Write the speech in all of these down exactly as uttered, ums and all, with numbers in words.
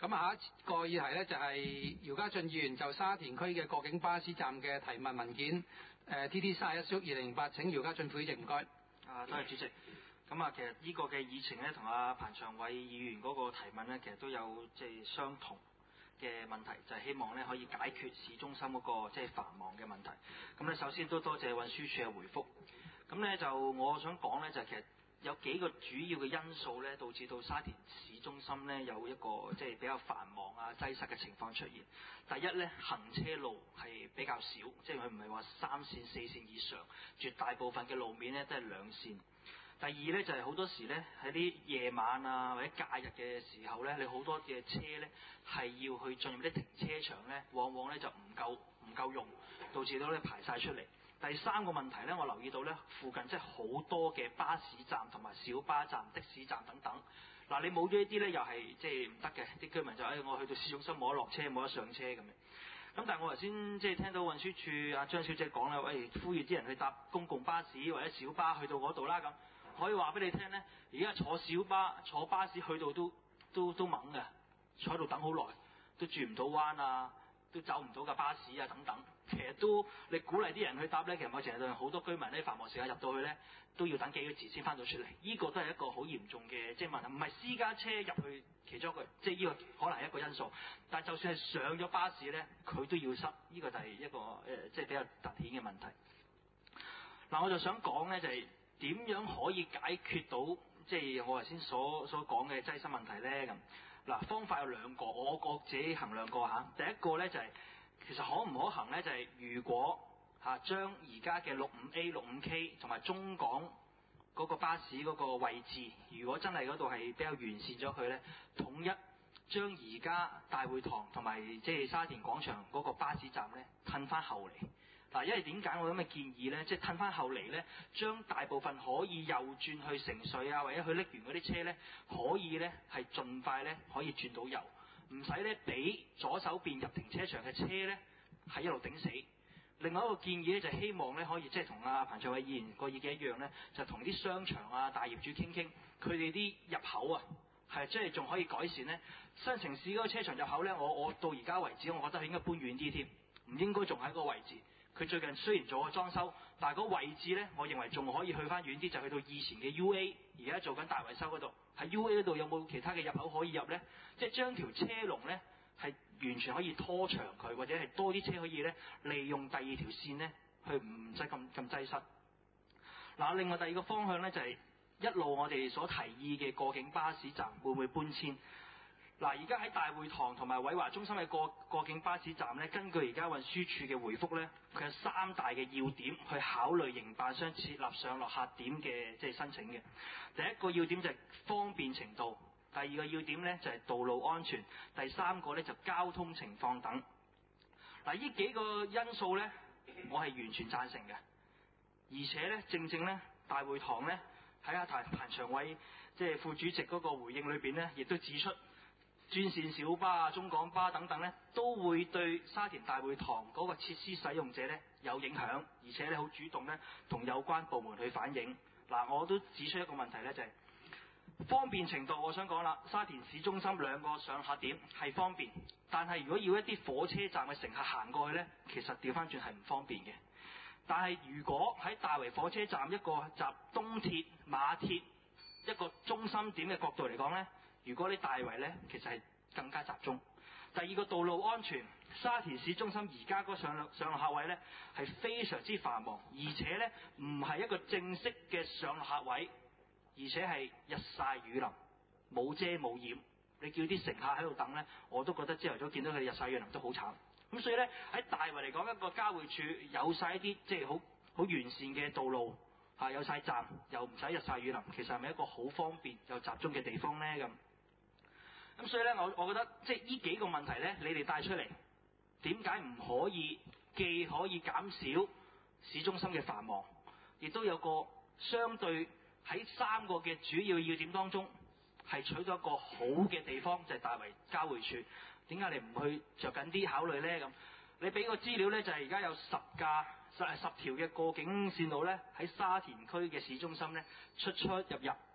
咁下一個議題呢，就係姚家俊議員就沙田區嘅過境巴士站嘅提問文件，誒 T T 三十一 二零零八，請姚家俊副主席，唔該。 啊，多謝主席。咁啊，其實呢個嘅議程呢，同阿彭長偉議員嗰個提問呢，其實都有即係相同嘅問題，就係、是、希望呢可以解決市中心嗰、那個即係、就是、繁忙嘅問題。咁呢，首先都多謝運輸署嘅回覆。咁呢，就我想講呢，就係、其實有幾個主要嘅因素呢，導致到沙田市中心呢有一個即係、就是、比較繁忙啊擠塞嘅情況出現。第一呢，行車路係比較少，即係佢唔係話三線四線以上，絕大部分嘅路面呢都係兩線。第二呢，就係、是、好多時呢，喺啲夜晚啊或者假日嘅時候呢，你好多嘅車呢係要去進入啲停車場呢，往往呢就唔夠唔夠用，導致到呢排晒出嚟。第三個問題呢，我留意到呢附近即係好多嘅巴士站同埋小巴站、的士站等等。嗱，你冇咗呢啲呢，又係即係唔得嘅。啲居民就誒、哎，我去到市中心冇得落車，冇得上車咁樣。咁但係我頭先即係聽到運輸署阿張小姐講啦，喂，呼籲啲人去搭公共巴士或者小巴去到嗰度啦咁。可以話俾你聽呢，而家坐小巴、坐巴士去到都都都猛嘅，坐喺度等好耐，都轉唔到彎啊，都走唔到架巴士啊等等。其實都你鼓勵啲人去搭呢，其實某程度上好多居民呢繁忙時間入到去呢，都要等幾個字先翻到出嚟。呢、這個都係一個好嚴重嘅即係問題，唔係私家車入去其中一個，即係呢個可能係一個因素。但係就算係上咗巴士呢，佢都要塞，呢、這個就係一個誒、呃、即係比較突顯嘅問題。嗱，我就想講呢，就係、是。點樣可以解決到即係我頭先所所講嘅擠塞問題呢？咁嗱，方法有兩個，我我自己衡量過嚇。第一個呢，就係、是、其實可唔可行呢？就係、是、如果嚇將而家嘅六五 A、六五 K 同埋中港嗰個巴士嗰個位置，如果真係嗰度係比較完善咗佢呢，統一將而家大會堂同埋即係沙田廣場嗰個巴士站呢，褪翻後嚟。嗱，因為點解我咁嘅建議呢？即係褪翻後嚟呢，將大部分可以右轉去城隧啊，或者去瀝源嗰啲車呢，可以呢係盡快呢可以轉到右，唔使呢俾左手邊入停車場嘅車呢係一路頂死。另外一個建議呢，就係希望呢可以即係同阿彭長偉議員個意見一樣呢，就同啲商場啊、大業主傾傾，佢哋啲入口啊係即係仲可以改善呢。新城市嗰個車場入口呢，我我到而家為止，我覺得應該搬遠啲添，唔應該仲喺嗰個位置。佢最近雖然做過裝修，但係嗰位置呢，我認為仲可以去翻遠啲，就去到以前嘅 U A， 而家做緊大維修嗰度。喺 U A 嗰度有冇其他嘅入口可以入呢？即係將條車龍呢係完全可以拖長佢，或者係多啲車可以呢利用第二條線呢去唔使咁咁擠塞。嗱，另外第二個方向呢，就係、是、一路我哋所提議嘅過境巴士站會唔會搬遷？嗱，而家喺大會堂同埋偉華中心嘅過過境巴士站呢，根據而家運輸署嘅回覆呢，佢有三大嘅要點去考慮營辦商設立上落客點嘅即係申請嘅。第一個要點就係方便程度，第二個要點呢就係道路安全，第三個呢就交通情況等。嗱，呢幾個因素呢，我係完全贊成嘅，而且呢，正正呢，大會堂呢，喺阿彭彭長偉即係副主席嗰個回應裏邊呢，亦都指出。專線小巴啊、中港巴等等呢，都會對沙田大會堂嗰個設施使用者呢有影響，而且呢好主動呢同有關部門去反映。嗱，我都指出一個問題呢，就係、是、方便程度，我想講啦，沙田市中心兩個上客點係方便，但係如果要一啲火車站嘅乘客行過去呢，其實調翻轉係唔方便嘅。但係如果喺大圍火車站一個集東鐵、馬鐵一個中心點嘅角度嚟講呢，如果你大圍呢，其實係更加集中。第二個道路安全，沙田市中心而家嗰上落上落客位呢，係非常之繁忙，而且呢唔係一個正式嘅上落客位，而且係日曬雨淋，冇遮冇掩。你叫啲乘客喺度等呢，我都覺得朝頭早見到佢日曬雨淋都好慘。咁所以呢，喺大圍嚟講，一個交匯處有晒一啲即係好好完善嘅道路。嚇、啊、有晒站，又唔使日曬雨淋，其實係咪一個好方便又集中嘅地方呢？咁咁所以呢，我我覺得即係呢幾個問題呢，你哋帶出嚟，點解唔可以既可以減少市中心嘅繁忙，亦都有個相對喺三個嘅主要要點當中係取咗一個好嘅地方，就係、是、大圍交匯處。點解你唔去着緊啲考慮呢？咁你俾個資料呢，就係而家有十架。十十條嘅過境線路呢，喺沙田區嘅市中心呢，出出入入，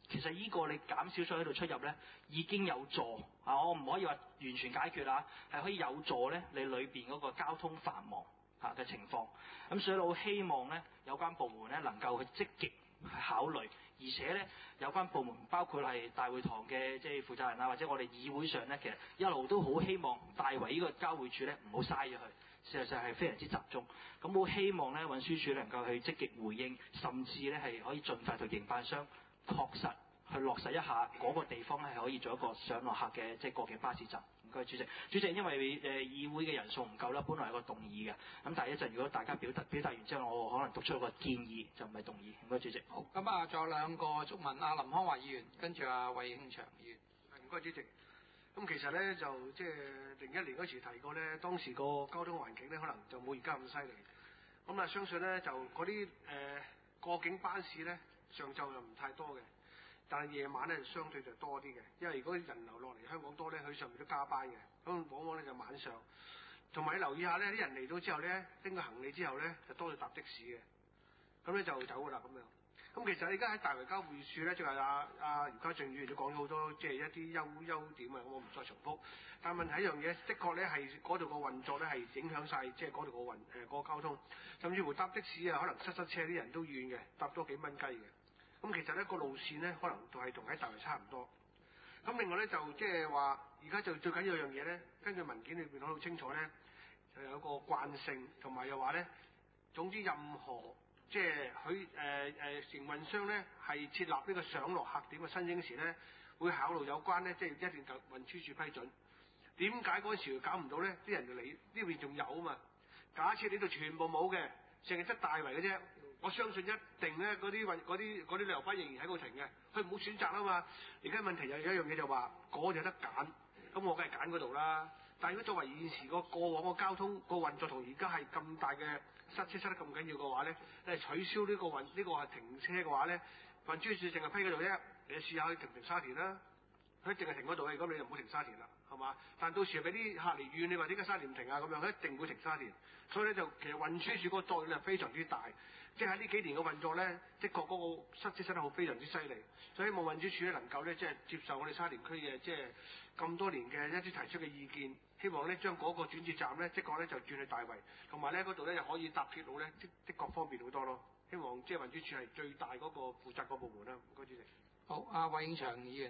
其實呢個你減少咗喺度出入咧，已經有助啊！我唔可以話完全解決啦，係可以有助咧你裏邊嗰個交通繁忙嚇嘅情況。咁所以我希望咧有關部門咧能夠去積極去考慮，而且咧有關部門包括係大會堂嘅即係負責人啊，或者我哋議會上咧，其實一路都好希望大圍呢個交匯處咧唔好嘥咗佢。事實上係非常之集中，咁好希望咧運輸署能夠去積極回應，甚至咧係可以盡快同營辦商確實去落實一下嗰個地方咧係可以做一個上落客嘅即係過境巴士站。唔該主席，主席因為誒議會嘅人數唔夠啦，本來係個動議嘅，咁但係一陣如果大家表達表達完之後，我可能讀出一個建議，就唔係動議。唔該主席。 好，咁啊，仲有兩個觸問，阿林康華議員跟住阿衛慶祥議員。 唔該主席。咁其實咧就即係零一年嗰時提過咧，當時個交通環境咧可能就冇而家咁犀利。咁啊相信咧就嗰啲誒過境巴士咧上晝又唔太多嘅，但係夜晚咧相對就多啲嘅，因為如果人流落嚟香港多咧，佢上面都加班嘅，咁往往咧就晚上。同埋你留意下咧，啲人嚟到之後咧拎個行李之後咧就多咗搭的士嘅，咁咧就走㗎啦咁樣。咁其實而家喺大圍交匯處咧，就係阿阿姚家俊議員都講咗好多，即係一啲優優點啊，我唔再重複。但係問題一樣嘢，的確咧係嗰度個運作咧係影響晒，即係嗰度個運誒嗰個交通，甚至乎搭的士啊，可能塞塞車啲人都怨嘅，搭多幾蚊雞嘅。咁其實咧個路線咧，可能都係同喺大圍差唔多。咁另外咧就即係話，而家就最緊要一樣嘢咧，根據文件裏邊講到清楚咧，就有個慣性，同埋又話咧，總之任何。即係佢誒誒營運商咧係設立呢個上落客點嘅申請時咧，會考慮有關咧，即係一定就運輸署批准。點解嗰陣時搞唔到咧？啲人就嚟呢邊仲有啊嘛。假設呢度全部冇嘅，淨係得大圍嘅啫，我相信一定咧嗰啲運嗰啲嗰啲旅遊巴仍然喺度停嘅，佢唔好選擇啊嘛。而家問題又有一樣嘢就話，嗰就得揀，咁我梗係揀嗰度啦。但係如果作為現時個過往個交通個運作同而家係咁大嘅塞車塞得咁緊要嘅話咧，你係取消呢個運呢、呢個係停車嘅話咧，運輸署淨係批嗰度啫。你試下去停唔停沙田啦，佢一定係停嗰度嘅，咁你就唔好停沙田啦，係嘛？但到時俾啲客嚟怨你話點解沙田唔停啊咁樣，佢一定會停沙田。所以咧就其實運輸署個作用係非常之大，即係喺呢幾年嘅運作咧，的確嗰個塞車塞得好非常之犀利。所以希望運輸署咧能夠咧即係接受我哋沙田區嘅即係咁多年嘅一啲提出嘅意見。希望咧將嗰個轉接站咧，即係咧就轉去大圍，同埋咧嗰度咧又可以搭鐵路咧，的的確方便好多咯。希望即係運輸署係最大嗰個負責個部門啦。唔該主席。 好，阿衛慶祥議員。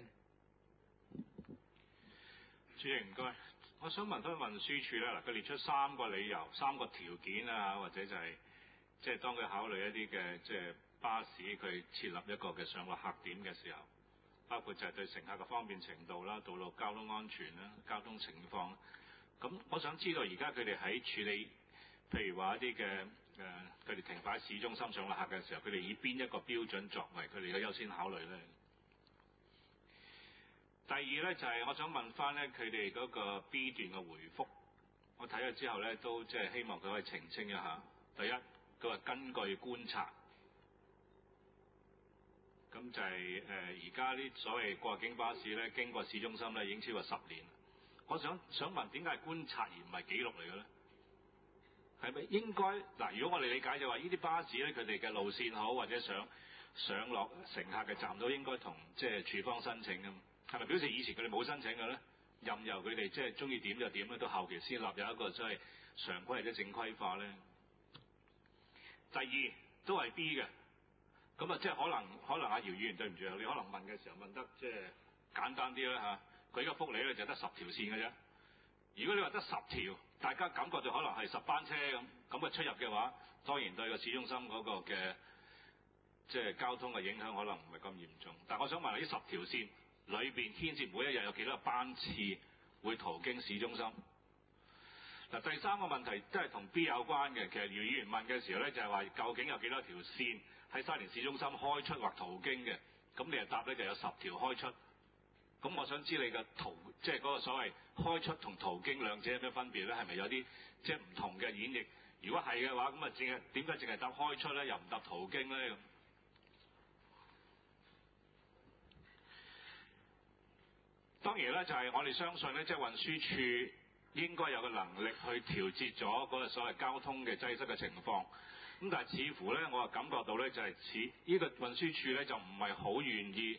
主席唔該，我想問翻運輸署咧，嗱佢列出三個理由、三個條件啊，或者就係即係當佢考慮一啲嘅即係巴士佢設立一個嘅上落客點嘅時候。包括就係對乘客嘅方便程度啦、道路交通安全啦、交通情況。咁我想知道而家佢哋喺處理，譬如話一啲嘅誒，佢、呃、哋停擺市中心上落客嘅時候，佢哋以邊一個標準作為佢哋嘅優先考慮咧？第二咧就係、是、我想問翻咧佢哋嗰個 B 段嘅回覆，我睇咗之後咧都即係希望佢可以澄清一下。第一，佢話根據觀察。咁就係誒而家啲所謂過境巴士咧，經過市中心咧已經超過十年。我想想問點解係觀察而唔係記錄嚟嘅咧？係咪應該嗱？如果我哋理解就話，呢啲巴士咧，佢哋嘅路線好或者上上落乘客嘅站都應該同即係處方申請㗎嘛？係咪表示以前佢哋冇申請嘅咧？任由佢哋即係中意點就點咧，到後期先立有一個即係常規或者正規化咧？第二都係 B 嘅。咁啊，即係可能可能阿姚議員對唔住啊，你可能問嘅時候問得即係簡單啲啦嚇。佢依個福利咧就得十條線嘅啫。如果你話得十條，大家感覺就可能係十班車咁，咁嘅出入嘅話，當然對個市中心嗰個嘅即係交通嘅影響可能唔係咁嚴重。但係我想問下，呢十條線裏邊牽涉每一日有幾多個班次會途經市中心？嗱，第三個問題都係同 B 有關嘅。其實姚議員問嘅時候咧，就係話究竟有幾多條線喺沙田市中心開出或途經嘅？咁你就答咧就有十條開出。咁我想知你嘅途即係嗰個所謂開出同途經兩者有咩分別咧？係咪有啲即係唔同嘅演繹？如果係嘅話，咁啊淨係點解淨係答開出咧，又唔答途經咧？當然咧，就係我哋相信咧，即係運輸署應該有個能力去調節咗嗰個所謂交通嘅擠塞嘅情況。咁但係似乎咧，我啊感覺到咧，就係似呢個運輸署咧，就唔係好願意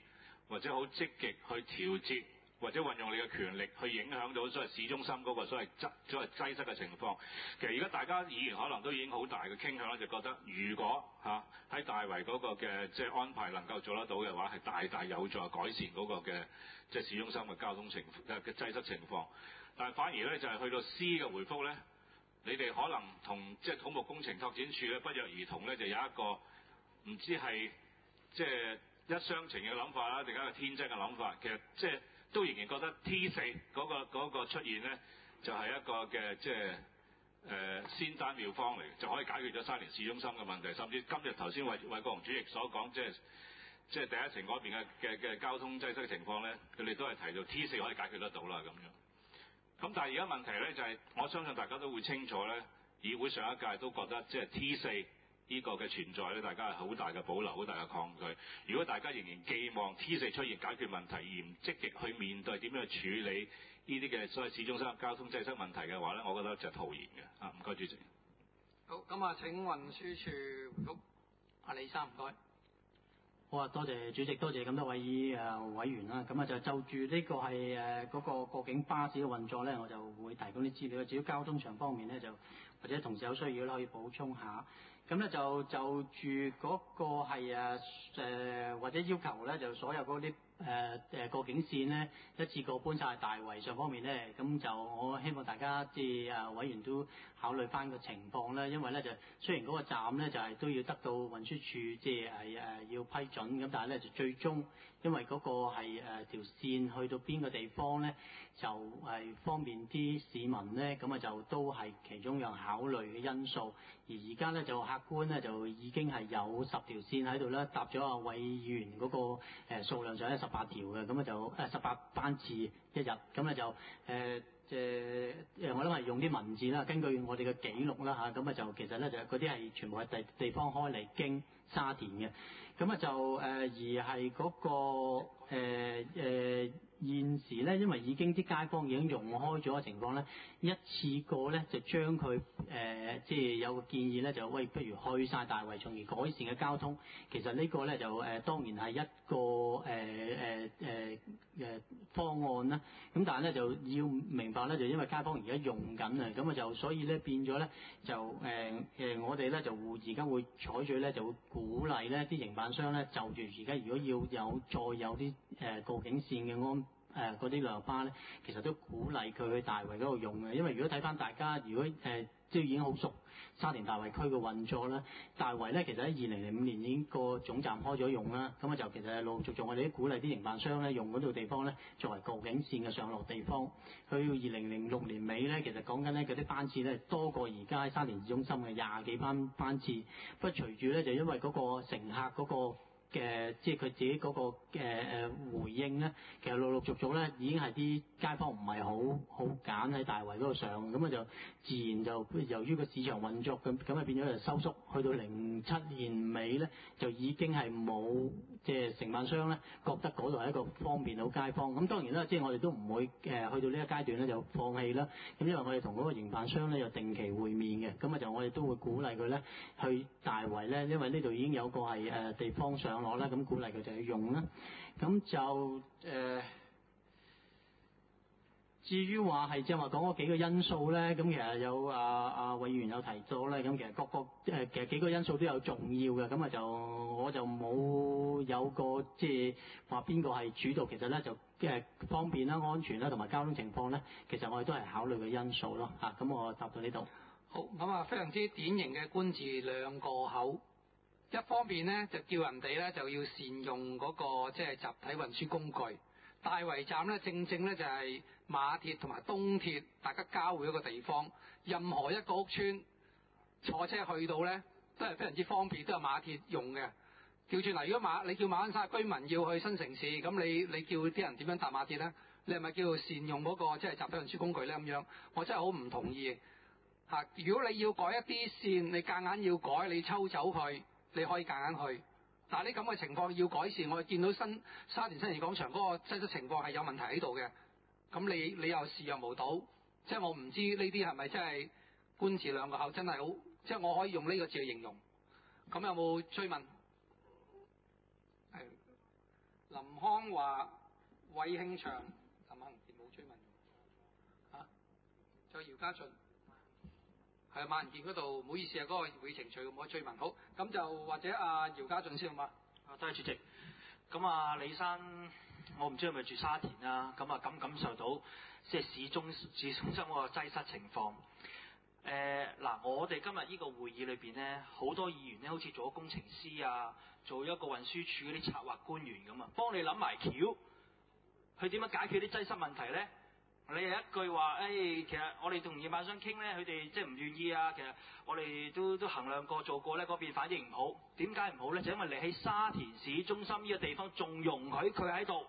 或者好積極去調節，或者運用你嘅權力去影響到所謂市中心嗰個所謂擠所謂擠塞嘅情況。其實而家大家議員可能都已經好大嘅傾向咧，就覺得如果嚇喺大圍嗰個嘅即係安排能夠做得到嘅話，係大大有助改善嗰個嘅即係市中心嘅交通情誒嘅擠塞情況。但係反而咧就係、是、去到 C 嘅回覆咧，你哋可能同即係土木工程拓展署咧不約而同咧，就有一個唔知係即係一廂情嘅諗法啦，定係一個天真嘅諗法。其實即係都仍然覺得 T 四嗰個嗰個出現咧，就係一個嘅即係誒仙丹妙方嚟，就可以解決咗沙田市中心嘅問題。甚至今日頭先衛衛國雄主席所講，即係即係第一城嗰邊嘅嘅嘅交通擠塞嘅情況咧，佢哋都係提到 T 四可以解決得到啦咁樣。咁但係而家問題咧就係、是，我相信大家都會清楚咧，議會上一屆都覺得即係 T 四呢個嘅存在咧，大家係好大嘅保留，好大嘅抗拒。如果大家仍然寄望 T 四出現解決問題，而唔積極去面對點樣去處理呢啲嘅所謂市中心交通擠塞問題嘅話咧，我覺得就係徒然嘅。啊，唔該主席。 好，咁啊請運輸署回覆。阿李生唔該。 好啊，多謝主席，多謝咁多位誒、呃、委員啦。咁啊就就住呢個係誒嗰個過境巴士嘅運作咧，我就會提供啲資料。至於交通場方面咧，就或者同事有需要咧可以補充下。咁咧就就住嗰個係誒誒或者要求咧，就所有嗰啲誒誒過境線咧一次過搬晒大圍上方面咧，咁就我希望大家即係誒委員都考慮翻個情況啦。因為咧就雖然嗰個站咧就係、是、都要得到運輸署即係係誒要批准，咁但係咧就最終因為嗰個係誒條線去到邊個地方咧，就係方便啲市民咧，咁啊就都係其中一樣考慮嘅因素。而而家咧就客觀咧就已經係有十條線喺度啦，搭咗阿委員嗰個誒數量上係十八條嘅，咁啊就誒十八班次一日，咁啊就誒。呃誒誒，我諗係用啲文字啦，根據我哋嘅記錄啦嚇，咁啊就其實咧就嗰啲係全部係地地方開嚟經沙田嘅，咁啊就誒、呃、而係嗰、那個誒誒、呃呃、現時咧，因為已經啲街坊已經用開咗嘅情況咧，一次過咧就將佢誒即係有個建議咧，就喂不如去晒大圍，從而改善嘅交通。其實個呢個咧就誒、呃、當然係一個誒誒誒誒方案啦。咁但係咧就要明白咧，就因為街坊而家用緊啊，咁啊就所以咧變咗咧就誒誒、呃、我哋咧就會而家會採取咧就會鼓勵咧啲營辦商咧就住而家如果要有再有啲誒過境線嘅安誒嗰啲旅遊巴咧，其實都鼓勵佢去大圍嗰度用嘅，因為如果睇翻大家如果誒、呃、即係已經好熟沙田大圍區嘅運作啦，大圍咧其實喺二零零五年已經個總站開咗用啦，咁啊就其實係陸陸續續我哋都鼓勵啲營辦商咧用嗰度地方咧作為過境線嘅上落地方。去到二零零六年尾咧，其實講緊咧嗰啲班次咧多過而家喺沙田市中心嘅廿幾班班次，不過隨住咧就因為嗰個乘客嗰個嘅即係佢自己嗰個嘅誒回應咧，其實陸陸續續咧已經係啲街坊唔係好好揀喺大圍嗰度上，咁啊就自然就由於個市場運作咁，咁啊變咗就收縮。去到零七年尾咧，就已經係冇即係承辦商咧覺得嗰度係一個方便到街坊。咁當然啦，即係我哋都唔會誒去到呢一階段咧就放棄啦。咁因為我哋同嗰個營辦商咧有定期會面嘅，咁啊就我哋都會鼓勵佢咧去大圍咧，因為呢度已經有個係誒地方上落啦，咁鼓勵佢就去用啦。咁就誒。呃至於話係即係話講嗰幾個因素咧，咁其實有啊啊委員有提到咧，咁其實各個誒、呃、其實幾個因素都有重要嘅，咁啊就我就冇有，有個即係話邊個係主導，其實咧就誒方便啦、安全啦同埋交通情況咧，其實我哋都係考慮嘅因素咯嚇。咁、啊、我答到呢度。 好，咁啊非常之典型嘅官字兩個口，一方面咧就叫人哋咧就要善用嗰、那個即係、就是、集體運輸工具。大圍站咧，正正咧就係馬鐵同埋東鐵大家交匯一個地方。任何一個屋村坐車去到咧，都係非常之方便，都有馬鐵用嘅。調轉嚟，如果馬你叫馬鞍山居民要去新城市，咁你你叫啲人點樣搭馬鐵咧？你係咪叫善用嗰、那個即係、就是、集體運輸工具咧？咁樣我真係好唔同意嚇。如果你要改一啲線，你夾硬要改，你抽走佢，你可以夾硬去。但係呢咁嘅情況要改善，我哋見到新沙田新城廣場嗰個擠塞情況係有問題喺度嘅。咁你你又視若無睹，即係我唔知呢啲係咪真係官字兩個口，真係好，即係我可以用呢個字去形容。咁有冇追問？係林康華、韋慶祥、林幸健冇追問嚇，仲有姚家俊，係馬仁健嗰度，唔好意思啊，嗰、那個會程序冇得追問。好，咁就或者阿、啊、姚家俊先好嘛？ 啊，多謝主席。咁啊，李生，我唔知係咪住沙田啊？咁啊，感唔感受到即係市中市中心嗰個擠塞情況？誒、呃、嗱，我哋今日呢個會議裏邊咧，好多議員咧，好似做咗工程師啊，做咗一個運輸署嗰啲策劃官員咁啊，幫你諗埋橋，去點樣解決啲擠塞問題咧？你有一句話，誒、哎，其實我哋同營辦商傾咧，佢哋即係唔願意啊。其實我哋都都衡量過做過咧，嗰邊反應唔好。點解唔好咧？就因為你喺沙田市中心呢個地方仲容許佢喺度，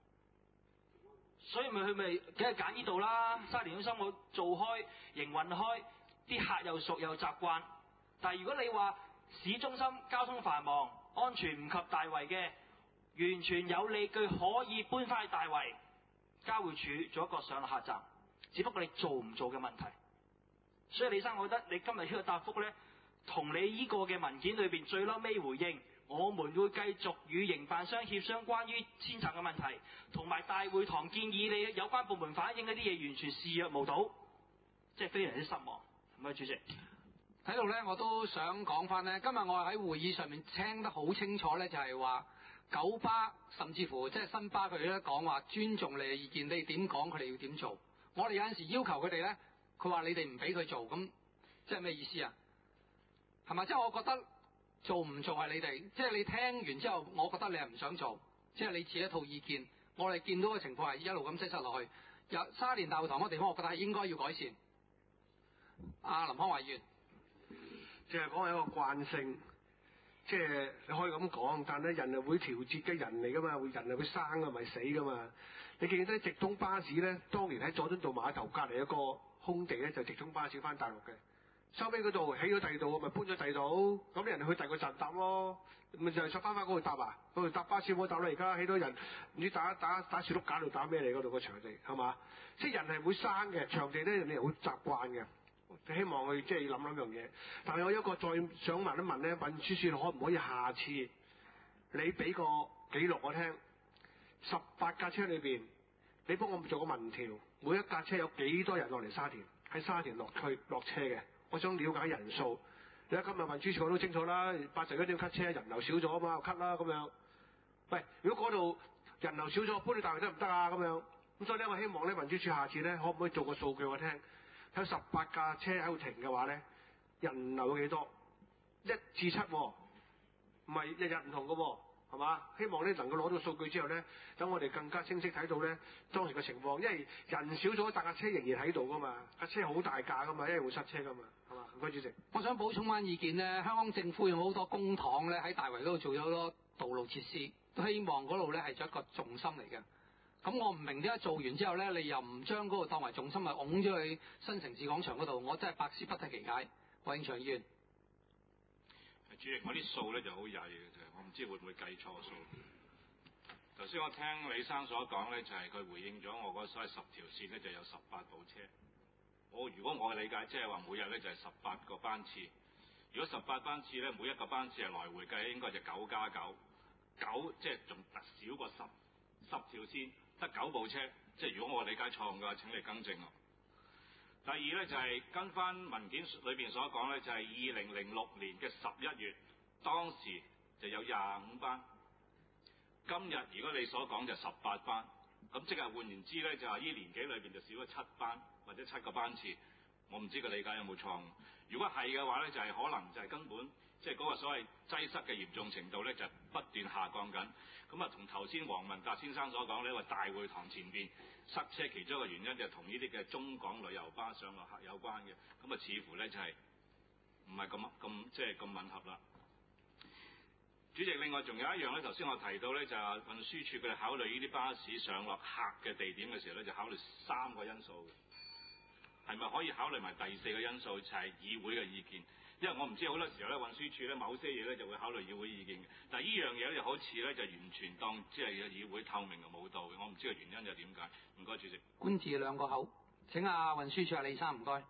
所以咪佢咪梗係揀呢度啦。沙田中心我做開營運開，啲客又熟又習慣。但係如果你話市中心交通繁忙，安全唔及大圍嘅，完全有理據可以搬翻去大圍。交匯處做一個上落客站，只不過你做唔做嘅問題。所以李生，我覺得你今日呢個答覆呢，同你呢個嘅文件裏邊最嬲尾回應，我們會繼續與營辦商協商關於遷拆嘅問題，同埋大會堂建議你有關部門反映嗰啲嘢，完全視若無睹，即係非常之失望。唔該，主席。 喺度呢，我都想講翻呢。今日我喺會議上面聽得好清楚呢，就係話。九巴甚至乎即係新巴佢哋咧講話尊重你嘅意見，你哋點講佢哋要點做。我哋有陣時要求佢哋咧，佢話你哋唔俾佢做，咁即係咩意思啊？係咪？即係我覺得做唔做係你哋，即係你聽完之後，我覺得你係唔想做，即係你自己一套意見。我哋見到嘅情況係一路咁擠塞落去。有沙田大會堂嗰個地方，我覺得係應該要改善。阿林康華議員， 即係講係一個慣性。即係你可以咁講，但係人係會調節嘅人嚟噶嘛，會人係會生啊，咪死噶嘛。你記唔記得直通巴士咧？當年喺佐敦道碼頭隔離一個空地咧，就直通巴士翻大陸嘅。收尾嗰度起咗第二度，咪搬咗第二度。咁啲人去第二個站搭咯，咪就係上翻翻嗰度搭啊？嗰度搭巴士冇搭啦，而家起多人唔知打打打雪碌架度打咩嚟？嗰度個場地係嘛？即係人係會生嘅，場地咧人哋好習慣嘅。希望佢即係諗諗樣嘢，但係我有一個再想問一問咧，運輸署可唔可以下次你俾個記錄我聽，十八架車裏邊，你幫我做個民調，每一架車有幾多人落嚟沙田，喺沙田落區落車嘅，我想了解人數。你睇今日運輸署我都清楚啦，八十一點 cut 車，人流少咗啊嘛，cut 啦咁樣。喂，如果嗰度人流少咗，搬去大圍得唔得啊？咁樣咁所以咧，我希望咧運輸署下次咧，可唔可以做個數據我聽？有十八架車喺度停嘅話咧，人流有幾多？一至七喎，唔係日日唔同嘅喎，係嘛？希望咧能夠攞到數據之後咧，等我哋更加清晰睇到咧當時嘅情況，因為人少咗，但架車仍然喺度噶嘛，架車好大架噶嘛，一樣會塞車噶嘛，係嘛？唔該主席。 我想補充翻意見咧，香港政府用好多公帑咧喺大圍嗰度做咗好多道路設施，都希望嗰度咧係做一個重心嚟嘅。咁我唔明點解做完之後咧，你又唔將嗰個當為重心，咪拱咗去新城市廣場嗰度？我真係百思不得其解。韋慶祥議員， 主席，我啲數咧就好曳嘅啫，我唔知會唔會計錯數。頭先我聽李生所講咧，就係、是、佢回應咗我嗰所謂十條線咧，就有十八部車。我如果我嘅理解，即係話每日咧就係十八個班次。如果十八班次咧，每一個班次係來回計，應該就九加九，九即係仲少過十，十條線。得九部車，即係如果我理解錯嘅話，請你更正我。第二咧就係、是、跟翻文件裏邊所講咧，就係二零零六年嘅十一月，當時就有廿五班。今日如果你所講就十八班，咁即係換言之咧，就係呢年紀裏邊就少咗七班或者七個班次。我唔知個理解有冇錯誤。如果係嘅話咧，就係、是、可能就係根本即係嗰個所謂擠塞嘅嚴重程度咧，就不斷下降緊。咁啊，同頭先黃文達先生所講呢，話大會堂前邊塞車，其中一個原因就係同呢啲嘅中港旅遊巴上落客有關嘅。咁啊，似乎咧就係唔係咁咁即係咁吻合啦。主席，另外仲有一樣咧，頭先我提到咧，就係運輸署佢哋考慮呢啲巴士上落客嘅地點嘅時候咧，就考慮三個因素嘅。係咪可以考慮埋第四個因素，就係、是、議會嘅意見？因為我唔知好多時候咧，運輸署咧某些嘢咧就會考慮議會意見嘅，但係呢樣嘢咧就好似咧就完全當即係議會透明嘅冇到嘅，我唔知個原因就點解。唔該，主席。 官字兩個口。請阿運輸署阿李生唔該。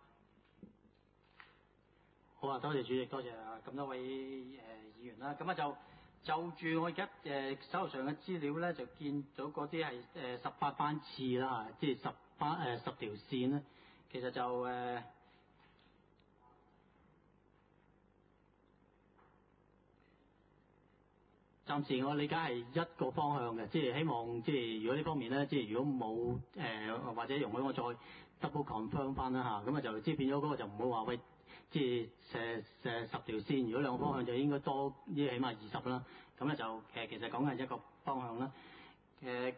好啊，多謝主席，多謝咁多位誒、呃、議員啦。咁啊就就住我而家誒手頭上嘅資料咧，就見到嗰啲係誒十八班次啦，即係十班誒十條線咧，其實就誒。呃暫時我理解係一個方向嘅，即係希望即係如果呢方面咧，即係如果冇誒、呃、或者容許我再 double confirm 翻啦嚇，咁啊就即係變咗嗰個就唔好話喂，即係誒誒十條線，如果兩個方向就應該多，呢起碼二十啦，咁咧就誒其實講緊係一個方向啦。誒、呃，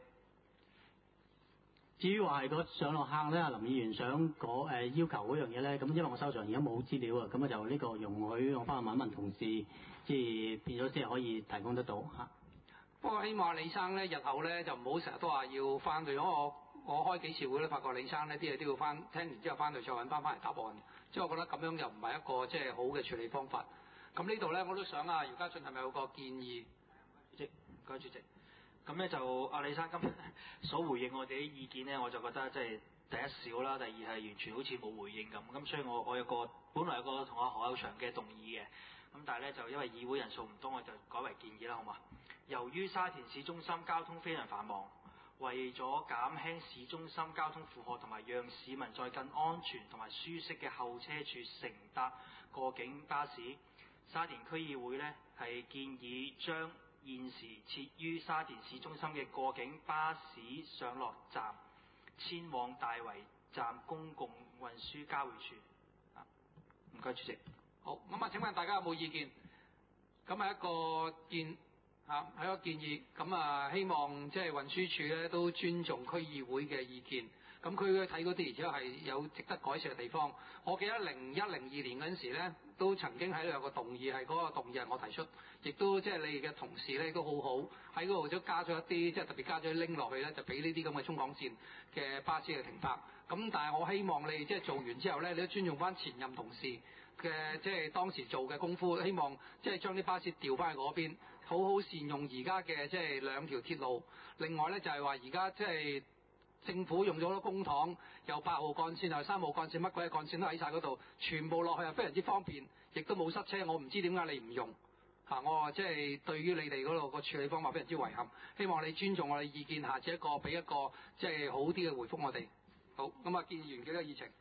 至於話係個上落客咧，林議員想嗰、呃、要求嗰樣嘢咧，咁因為我手上而家冇資料啊，咁啊就呢個容許我翻去問一問同事。即係變咗先係可以提供得到嚇。 不過希望李生咧，日後咧就唔好成日都話要翻去，因為我我開幾次會咧，發覺李生呢啲嘢都要翻聽完之後翻去再揾翻翻嚟答案。即係我覺得咁樣又唔係一個即係好嘅處理方法。咁呢度咧我都想啊，姚家俊係咪有個建議？ 主席，唔該主席。咁咧就阿李生今日所回應我哋啲意見咧，我就覺得即係第一少啦，第二係完全好似冇回應咁。咁所以我我有個本來有個同阿何友祥嘅動議嘅。咁但係咧就因為議會人數唔多，我就改為建議啦，好嘛？由於沙田市中心交通非常繁忙，為咗減輕市中心交通負荷同埋讓市民在更安全同埋舒適嘅候車處乘搭過境巴士，沙田區議會呢係建議將現時設於沙田市中心嘅過境巴士上落站遷往大圍站公共運輸交匯處。啊，唔該主席。 好，咁啊請問大家有冇意見？咁係一個建嚇係一個建議，咁啊希望即係運輸署咧都尊重區議會嘅意見。咁佢睇嗰啲而且係有值得改善嘅地方。我記得零一零二年嗰陣時咧，都曾經喺度有個動議，係嗰個動議係我提出，亦都即係你哋嘅同事咧都好好喺嗰度都加咗一啲，即係特別加咗啲拎落去咧，就俾呢啲咁嘅中港線嘅巴士嘅停泊。咁但係我希望你哋即係做完之後咧，你都尊重翻前任同事嘅即係當時做嘅功夫，希望即係將啲巴士調翻去嗰邊，好好善用而家嘅即係兩條鐵路。另外咧就係話而家即係政府用咗好多公帑，有八號幹線又三號幹線，乜鬼嘅幹線都喺晒嗰度，全部落去係非常之方便，亦都冇塞車。我唔知點解你唔用嚇，我話即係對於你哋嗰度個處理方法非常之遺憾，希望你尊重我哋意見，下次一個俾一個即係好啲嘅回覆我哋。好，咁啊，建議完幾個議程。